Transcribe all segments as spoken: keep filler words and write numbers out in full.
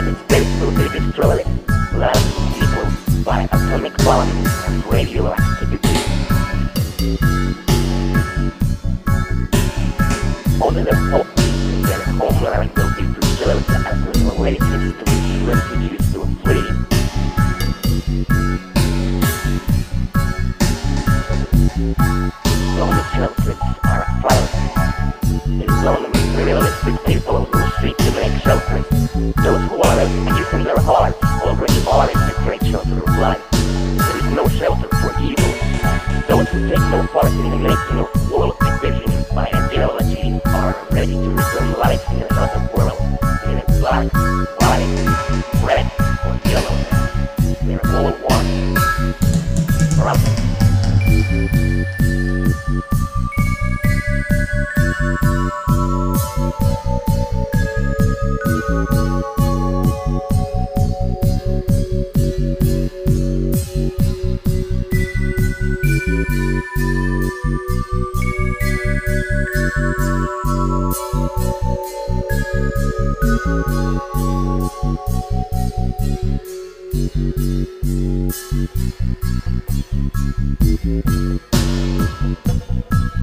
its base will be destroyed. Love equals by atomic bomb and radioactivity. Only the hope in their homeland will be preserved as an oasis to which refugees will flee. Only shelters are a fallacy. It is only materialistic people who seek to make shelters. Those who want a peace in their hearts already are in the great shelter of life. There is no shelter for evil. Those who take no part in the making of world division by ideology are ready to return life in another world, in a black, white, red, or yellow. They're all one. Brother.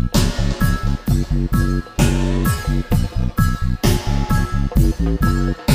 Thank you.